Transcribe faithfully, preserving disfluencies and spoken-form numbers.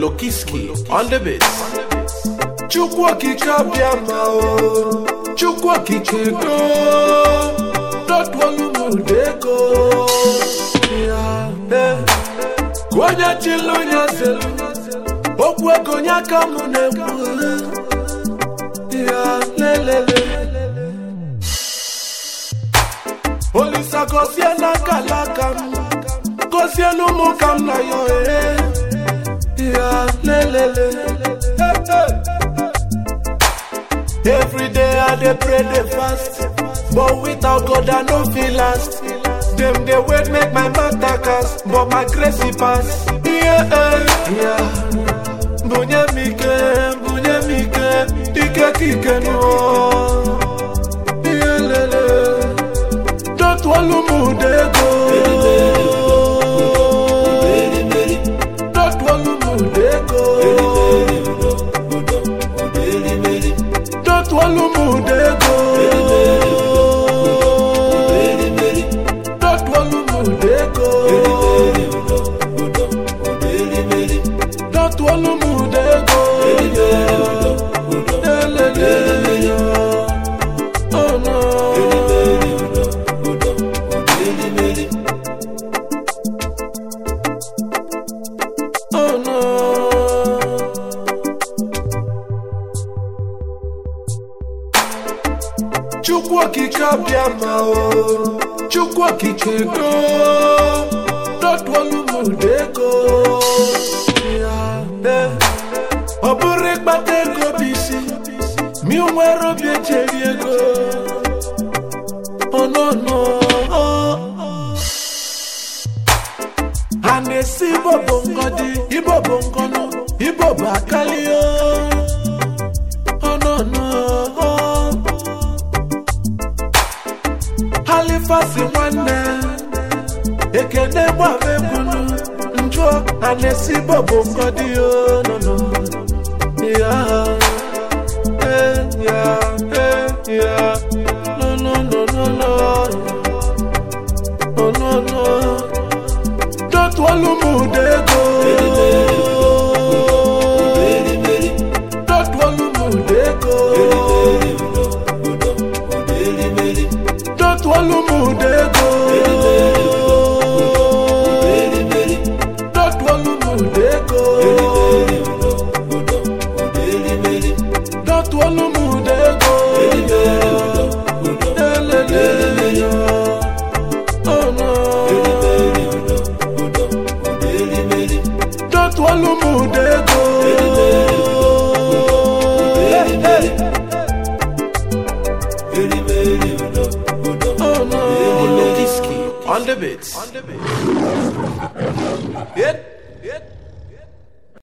Molokiski on the beat. Chukwa kika biama o, chukwa kikego, not one mudego. Yeah, Gonya chilu nyazelu, okwe gonya kamunebu. Yeah, lelele. Olisa kosia na kalakam, kosia no mukam na yo eh. Yeah, lelele. Hey, hey. Every day I dey pray dey fast, but without God I no feel last. Them they wait make my matter cast, but my grace he pass. Yeah, yeah. Bunya mike, bunya mike, ike kike no. Yeah, lele. Don't walu mudego. Don't walu mudego. Don't walu mudego. Don't walu mudego. Don't walu mudego. Oh no. Oh no. Chukwa kika biama o, chukwa kikego, not walu mudego. Yeah, obure batego bisi, mi umwero biecheriego. Oh no no. Anesi bobo ngodi, ibo bongono, ibo bakalio. Oh no no. Halifasi mwane, ekene mwawe bunu, njua anesi bobo ngodi oh no no. Yeah, eh, yeah, eh, yeah. No no no no no. Oh no no. Don't walu mudego. Don't walu mudego. Don't walu mudego. Don't walu mudego. Don't walu mudego. Oh no. Don't walu mudego. Hey, hey. Oh no. Molokiski on the beat. On the beat. Yet, yet.